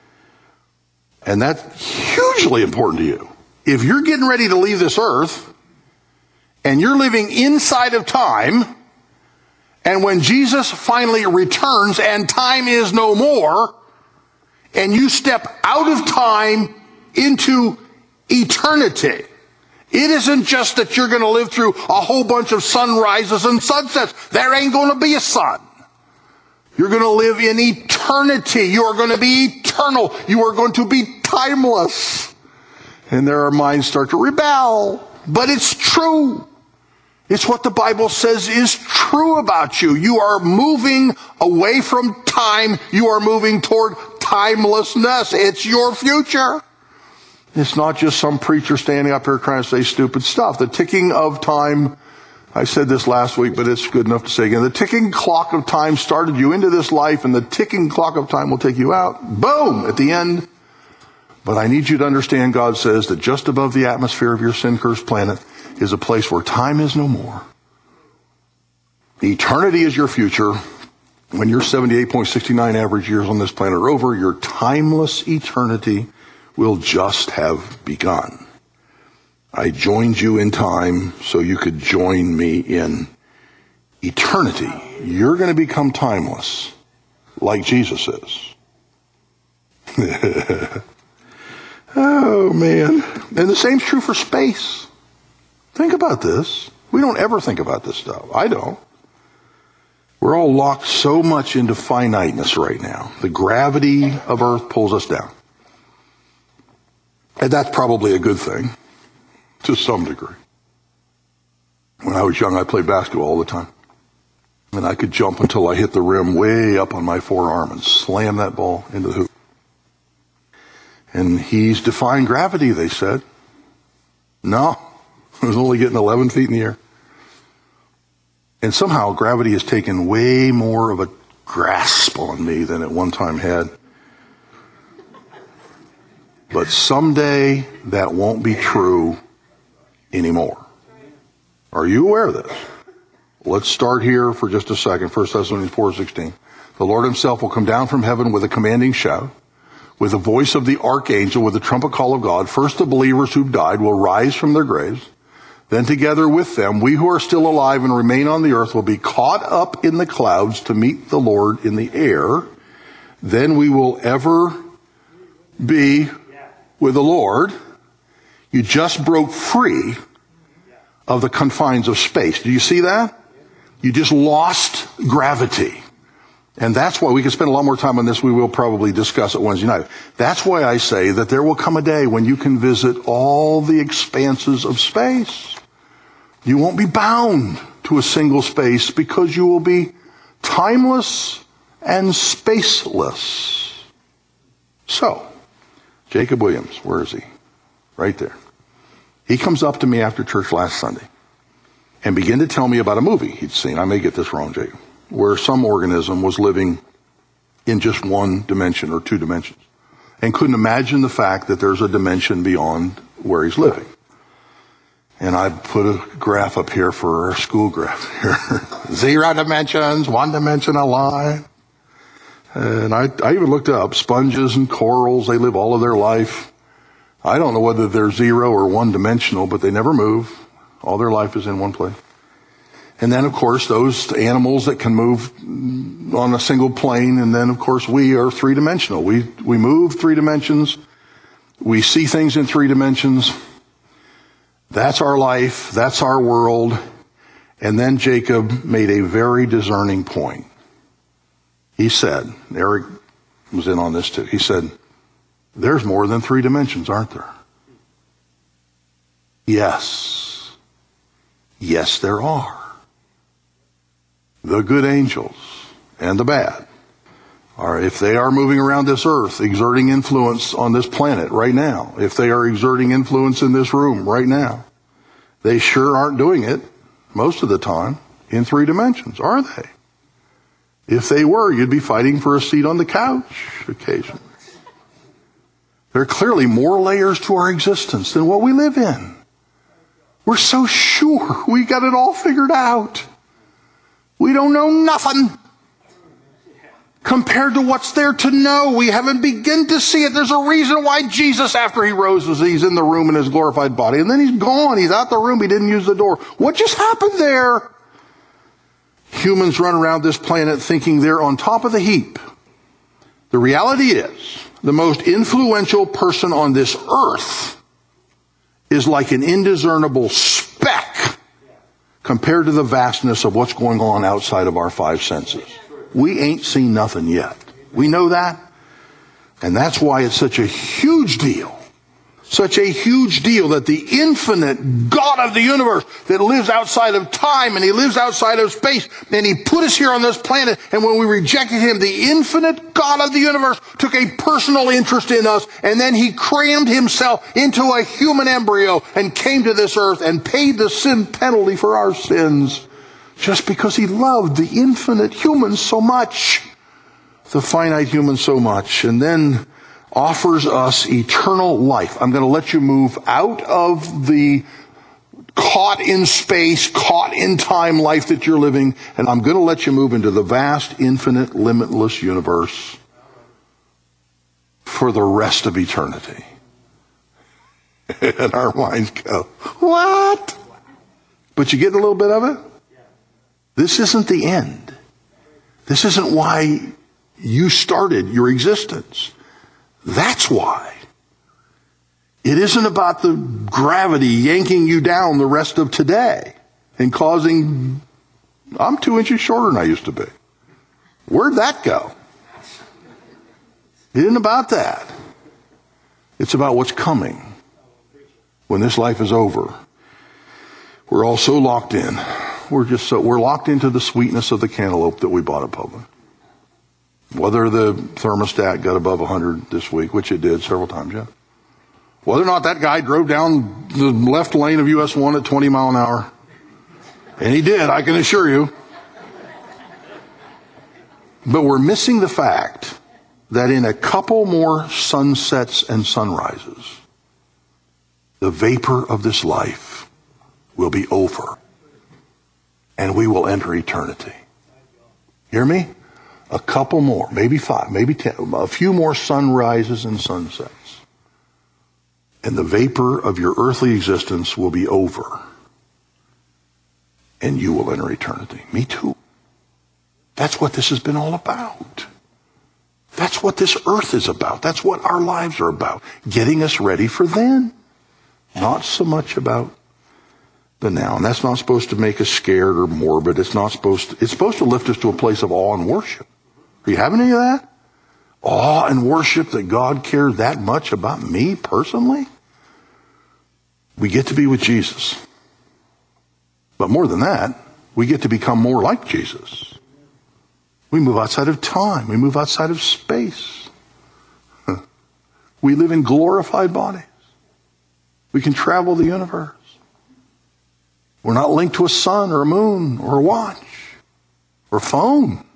And that's hugely important to you. If you're getting ready to leave this earth, and you're living inside of time, and when Jesus finally returns and time is no more, and you step out of time into eternity, it isn't just that you're going to live through a whole bunch of sunrises and sunsets. There ain't going to be a sun. You're going to live in eternity. You are going to be eternal. You are going to be timeless. And there our minds start to rebel. But it's true. It's what the Bible says is true about you. You are moving away from time. You are moving toward timelessness. It's your future. It's not just some preacher standing up here trying to say stupid stuff. The ticking of time, I said this last week, but it's good enough to say again. The ticking clock of time started you into this life, and the ticking clock of time will take you out. Boom! At the end. But I need you to understand, God says that just above the atmosphere of your sin-cursed planet is a place where time is no more. Eternity is your future. When your 78.69 average years on this planet are over, your timeless eternity will just have begun. I joined you in time so you could join me in eternity. You're going to become timeless like Jesus is. Oh, man. And the same's true for space. Think about this. We don't ever think about this stuff. I don't. We're all locked so much into finiteness right now. The gravity of Earth pulls us down. And that's probably a good thing, to some degree. When I was young, I played basketball all the time. And I could jump until I hit the rim way up on my forearm and slam that ball into the hoop. And he's defying gravity, they said. No, I was only getting 11 feet in the air. And somehow gravity has taken way more of a grasp on me than it one time had. But someday that won't be true anymore. Are you aware of this? Let's start here for just a second. 1 Thessalonians 4:16. The Lord himself will come down from heaven with a commanding shout, with the voice of the archangel, with the trumpet call of God. First the believers who've died will rise from their graves. Then together with them, we who are still alive and remain on the earth will be caught up in the clouds to meet the Lord in the air. Then we will ever be with the Lord. You just broke free of the confines of space. Do you see that? You just lost gravity. And that's why we can spend a lot more time on this. We will probably discuss it Wednesday night. That's why I say that there will come a day when you can visit all the expanses of space. You won't be bound to a single space because you will be timeless and spaceless. So, Jacob Williams, where is he? Right there. He comes up to me after church last Sunday and began to tell me about a movie he'd seen. I may get this wrong, Jacob, where some organism was living in just one dimension or two dimensions and couldn't imagine the fact that there's a dimension beyond where he's living. And I put a graph up here for our school graph here. 0 dimensions, 1 dimensional line. And I even looked up sponges and corals. They live all of their life. I don't know whether they're 0 or 1 dimensional, but they never move. All their life is in one place. And then, of course, those animals that can move on a single plane. And then, of course, we are 3-dimensional. We move 3 dimensions. We see things in 3 dimensions. That's our life. That's our world. And then Jacob made a very discerning point. He said, Eric was in on this too. He said, there's more than 3 dimensions, aren't there? Yes. Yes, there are. The good angels and the bad are, if they are moving around this earth, exerting influence on this planet right now, if they are exerting influence in this room right now, they sure aren't doing it most of the time in 3 dimensions, are they? If they were, you'd be fighting for a seat on the couch occasionally. There are clearly more layers to our existence than what we live in. We're so sure we got it all figured out. We don't know nothing compared to what's there to know. We haven't begun to see it. There's a reason why Jesus, after he rose, he's in the room in his glorified body. And then he's gone. He's out the room. He didn't use the door. What just happened there? Humans run around this planet thinking they're on top of the heap. The reality is, the most influential person on this earth is like an indiscernible speck compared to the vastness of what's going on outside of our 5 senses. We ain't seen nothing yet. We know that. And that's why it's such a huge deal. Such a huge deal that the infinite God of the universe that lives outside of time and he lives outside of space and he put us here on this planet, and when we rejected him, the infinite God of the universe took a personal interest in us, and then he crammed himself into a human embryo and came to this earth and paid the sin penalty for our sins just because he loved the infinite humans so much, the finite humans so much, and then offers us eternal life. I'm going to let you move out of the caught in space, caught in time life that you're living, and I'm going to let you move into the vast, infinite, limitless universe for the rest of eternity. And our minds go, what? But you get a little bit of it? This isn't the end. This isn't why you started your existence. That's why. It isn't about the gravity yanking you down the rest of today and causing, I'm 2 inches shorter than I used to be. Where'd that go? It isn't about that. It's about what's coming when this life is over. We're all so locked in. we're locked into the sweetness of the cantaloupe that we bought at Publix. Whether the thermostat got above 100 this week, which it did several times, yeah. Whether or not that guy drove down the left lane of US 1 at 20 mile an hour. And he did, I can assure you. But we're missing the fact that in a couple more sunsets and sunrises, the vapor of this life will be over. And we will enter eternity. Hear me? A couple more, maybe 5, maybe 10, a few more sunrises and sunsets. And the vapor of your earthly existence will be over. And you will enter eternity. Me too. That's what this has been all about. That's what this earth is about. That's what our lives are about. Getting us ready for then. Not so much about the now. And that's not supposed to make us scared or morbid. It's supposed to lift us to a place of awe and worship. Are you having any of that? Awe and worship that God cares that much about me personally? We get to be with Jesus. But more than that, we get to become more like Jesus. We move outside of time. We move outside of space. We live in glorified bodies. We can travel the universe. We're not linked to a sun or a moon or a watch or phone.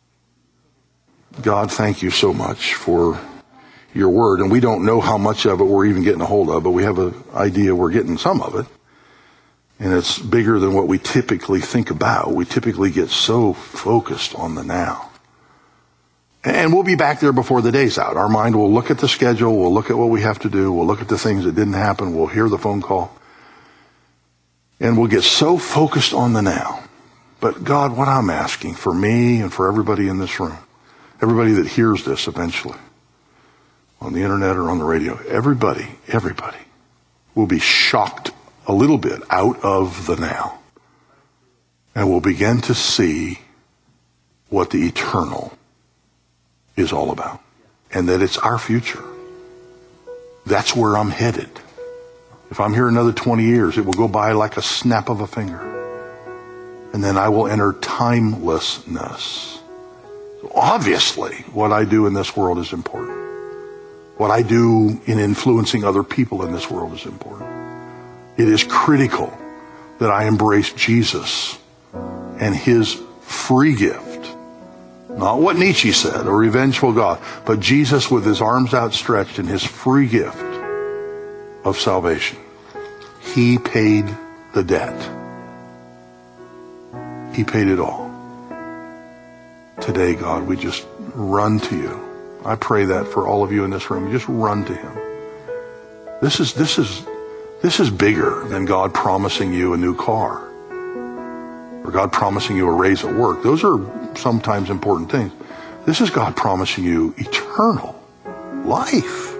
God, thank you so much for your word. And we don't know how much of it we're even getting a hold of, but we have an idea we're getting some of it. And it's bigger than what we typically think about. We typically get so focused on the now. And we'll be back there before the day's out. Our mind will look at the schedule. We'll look at what we have to do. We'll look at the things that didn't happen. We'll hear the phone call. And we'll get so focused on the now. But God, what I'm asking for me and for everybody in this room, everybody that hears this eventually, on the internet or on the radio, everybody will be shocked a little bit out of the now. And we'll begin to see what the eternal is all about. And that it's our future. That's where I'm headed. If I'm here another 20 years, it will go by like a snap of a finger. And then I will enter timelessness. So obviously, what I do in this world is important. What I do in influencing other people in this world is important. It is critical that I embrace Jesus and his free gift. Not what Nietzsche said, a revengeful God, but Jesus with his arms outstretched and his free gift of salvation. He paid the debt. He paid it all. Today, God, we just run to you. I pray that for all of you in this room. Just run to him. This is bigger than God promising you a new car or God promising you a raise at work. Those are sometimes important things. This is God promising you eternal life.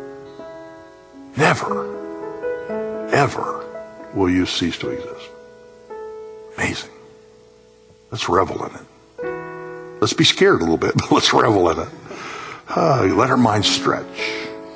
Never, ever will you cease to exist. Amazing. Let's revel in it. Let's be scared a little bit, but let's revel in it. Let our minds stretch.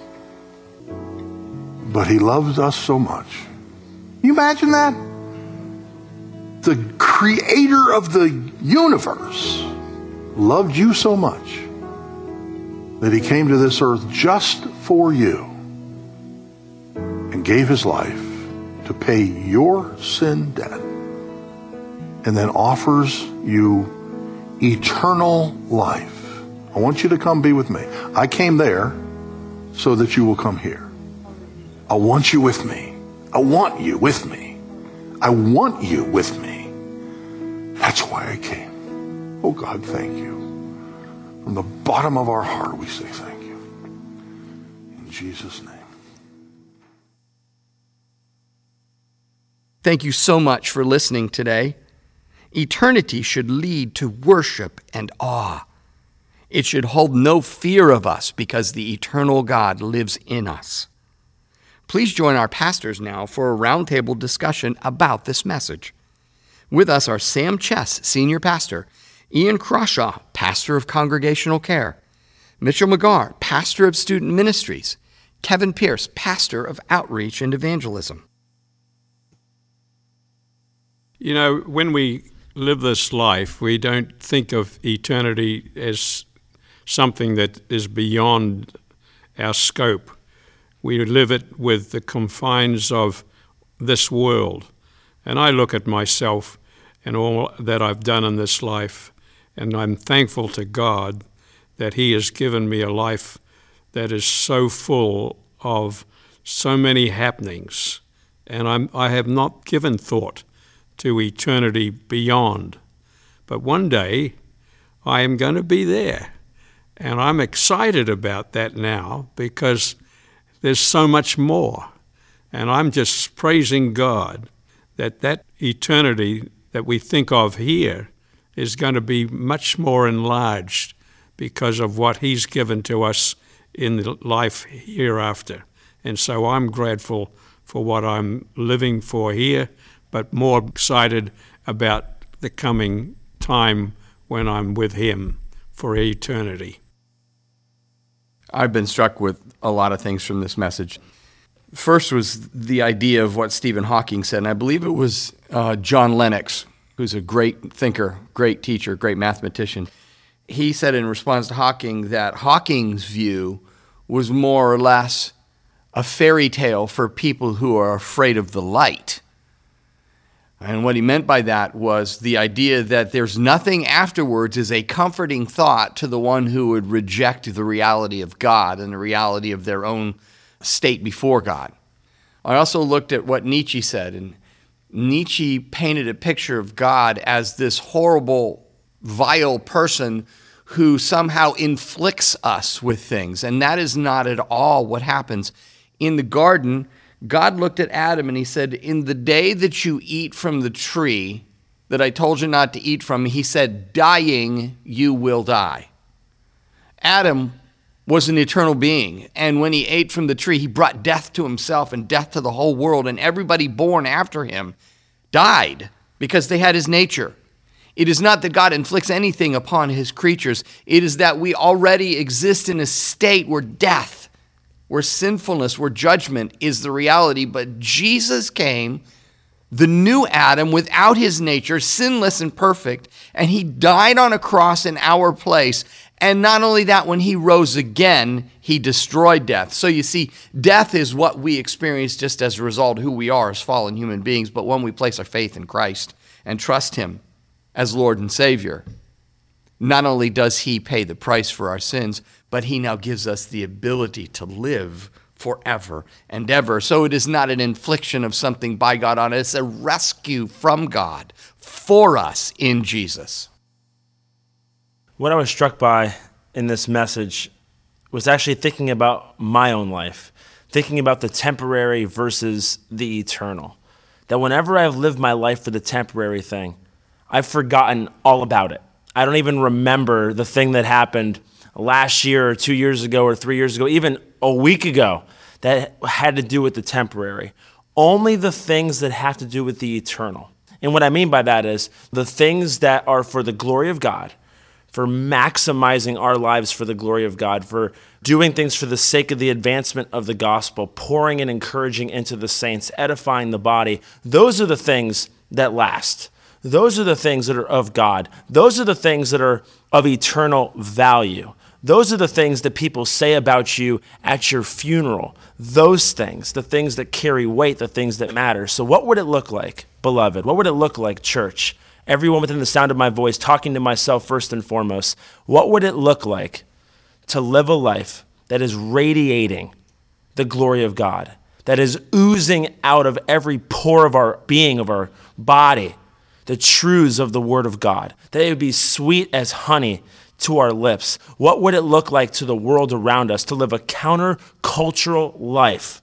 But he loves us so much. Can you imagine that? The creator of the universe loved you so much that he came to this earth just for you and gave his life to pay your sin debt and then offers you eternal life. I want you to come be with me. I came there so that you will come here. I want you with me. I want you with me. I want you with me. That's why I came. Oh God, thank you. From the bottom of our heart, we say thank you. In Jesus' name. Thank you so much for listening today. Eternity should lead to worship and awe. It should hold no fear of us because the eternal God lives in us. Please join our pastors now for a roundtable discussion about this message. With us are Sam Chess, Senior Pastor, Ian Crawshaw, Pastor of Congregational Care, Mitchell McGarr, Pastor of Student Ministries, Kevin Pierce, Pastor of Outreach and Evangelism. You know, when we live this life, we don't think of eternity as something that is beyond our scope. We live it with the confines of this world. And I look at myself and all that I've done in this life, and I'm thankful to God that He has given me a life that is so full of so many happenings. And I have not given thought to eternity beyond. But one day, I am going to be there. And I'm excited about that now because there's so much more. And I'm just praising God that that eternity that we think of here is going to be much more enlarged because of what He's given to us in the life hereafter. And so I'm grateful for what I'm living for here, but more excited about the coming time when I'm with Him for eternity. I've been struck with a lot of things from this message. First was the idea of what Stephen Hawking said, and I believe it was John Lennox, who's a great thinker, great teacher, great mathematician. He said in response to Hawking that Hawking's view was more or less a fairy tale for people who are afraid of the light. And what he meant by that was the idea that there's nothing afterwards is a comforting thought to the one who would reject the reality of God and the reality of their own state before God. I also looked at what Nietzsche said, and Nietzsche painted a picture of God as this horrible, vile person who somehow inflicts us with things, and that is not at all what happens. In the garden, God looked at Adam and He said, in the day that you eat from the tree that I told you not to eat from, He said, dying, you will die. Adam was an eternal being, and when he ate from the tree, he brought death to himself and death to the whole world, and everybody born after him died because they had his nature. It is not that God inflicts anything upon His creatures. It is that we already exist in a state where death, where sinfulness, where judgment is the reality. But Jesus came, the new Adam, without his nature, sinless and perfect, and He died on a cross in our place. And not only that, when He rose again, He destroyed death. So you see, death is what we experience just as a result of who we are as fallen human beings. But when we place our faith in Christ and trust Him as Lord and Savior, not only does He pay the price for our sins, but He now gives us the ability to live forever and ever. So it is not an infliction of something by God on us, it's a rescue from God for us in Jesus. What I was struck by in this message was actually thinking about my own life, thinking about the temporary versus the eternal. That whenever I've lived my life for the temporary thing, I've forgotten all about it. I don't even remember the thing that happened last year or 2 years ago or 3 years ago, even a week ago, that had to do with the temporary. Only the things that have to do with the eternal. And what I mean by that is the things that are for the glory of God, for maximizing our lives for the glory of God, for doing things for the sake of the advancement of the gospel, pouring and encouraging into the saints, edifying the body. Those are the things that last. Those are the things that are of God. Those are the things that are of eternal value. Those are the things that people say about you at your funeral. Those things, the things that carry weight, the things that matter. So what would it look like, beloved? What would it look like, church? Everyone within the sound of my voice, talking to myself first and foremost. What would it look like to live a life that is radiating the glory of God, that is oozing out of every pore of our being, of our body, the truths of the Word of God, that it would be sweet as honey to our lips? What would it look like to the world around us to live a counter-cultural life,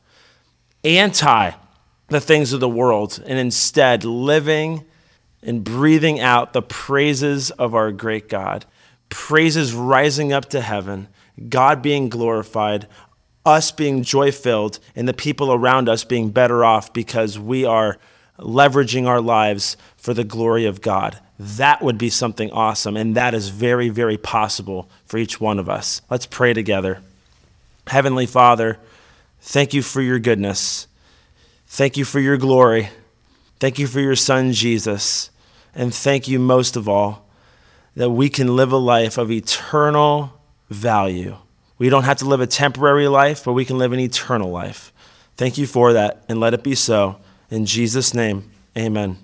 anti the things of the world, and instead living and breathing out the praises of our great God, praises rising up to heaven, God being glorified, us being joy-filled, and the people around us being better off because we are leveraging our lives for the glory of God? That would be something awesome, and that is very, very possible for each one of us. Let's pray together. Heavenly Father, thank you for your goodness. Thank you for your glory. Thank you for your Son, Jesus. And thank you most of all that we can live a life of eternal value. We don't have to live a temporary life, but we can live an eternal life. Thank you for that, and let it be so. In Jesus' name, amen.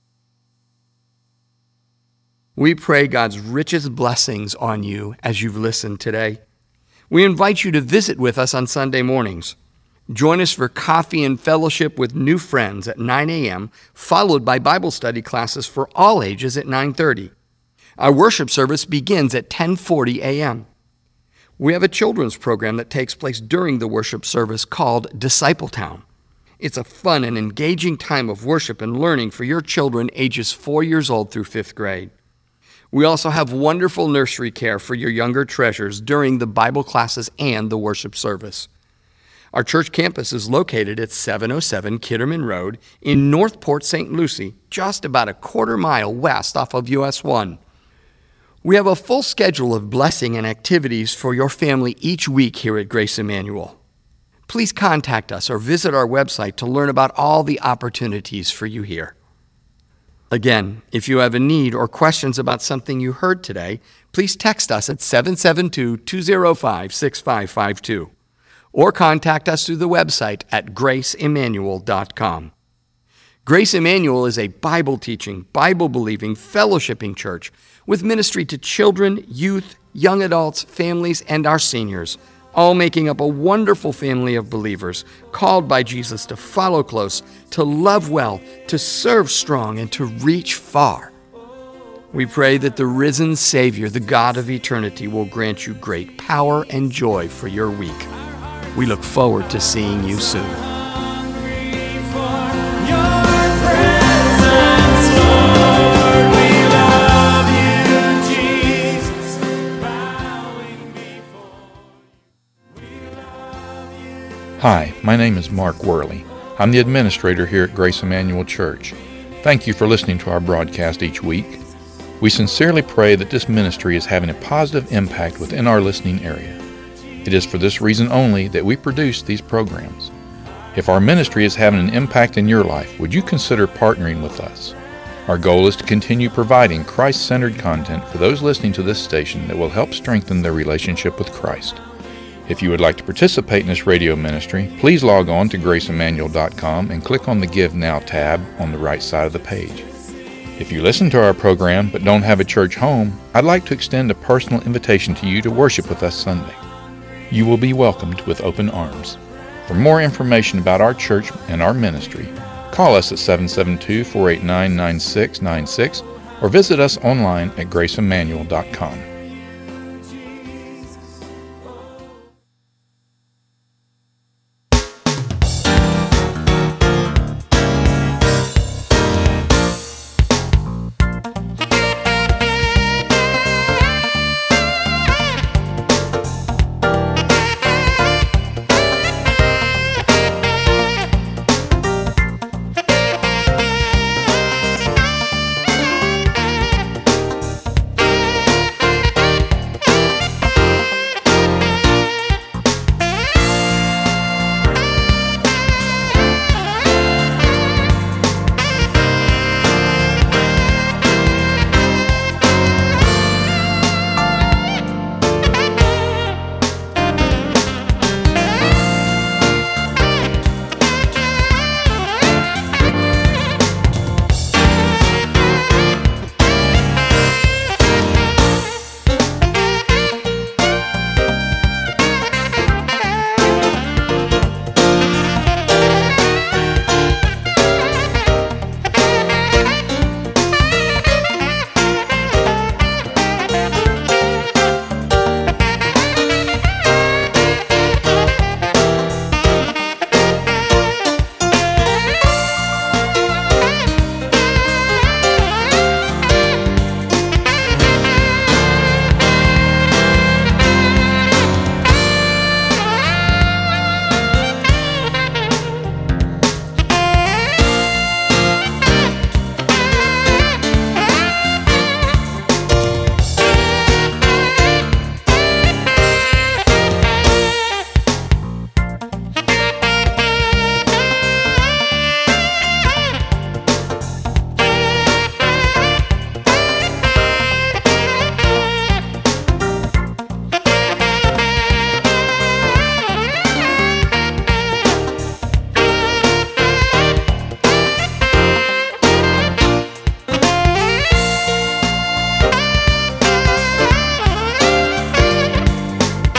We pray God's richest blessings on you as you've listened today. We invite you to visit with us on Sunday mornings. Join us for coffee and fellowship with new friends at 9 a.m., followed by Bible study classes for all ages at 9:30. Our worship service begins at 10:40 a.m. We have a children's program that takes place during the worship service called Discipletown. It's a fun and engaging time of worship and learning for your children ages 4 years old through 5th grade. We also have wonderful nursery care for your younger treasures during the Bible classes and the worship service. Our church campus is located at 707 Kitterman Road in Northport, St. Lucie, just about a quarter mile west off of US 1. We have a full schedule of blessing and activities for your family each week here at Grace Emmanuel. Please contact us or visit our website to learn about all the opportunities for you here. Again, if you have a need or questions about something you heard today, please text us at 772-205-6552 or contact us through the website at graceemmanuel.com. Grace Emmanuel is a Bible-teaching, Bible-believing, fellowshipping church with ministry to children, youth, young adults, families, and our seniors, all making up a wonderful family of believers called by Jesus to follow close, to love well, to serve strong, and to reach far. We pray that the risen Savior, the God of eternity, will grant you great power and joy for your week. We look forward to seeing you soon. Hi, my name is Mark Worley. I'm the administrator here at Grace Emmanuel Church. Thank you for listening to our broadcast each week. We sincerely pray that this ministry is having a positive impact within our listening area. It is for this reason only that we produce these programs. If our ministry is having an impact in your life, would you consider partnering with us? Our goal is to continue providing Christ-centered content for those listening to this station that will help strengthen their relationship with Christ. If you would like to participate in this radio ministry, please log on to graceemmanuel.com and click on the Give Now tab on the right side of the page. If you listen to our program but don't have a church home, I'd like to extend a personal invitation to you to worship with us Sunday. You will be welcomed with open arms. For more information about our church and our ministry, call us at 772-489-9696 or visit us online at graceemmanuel.com.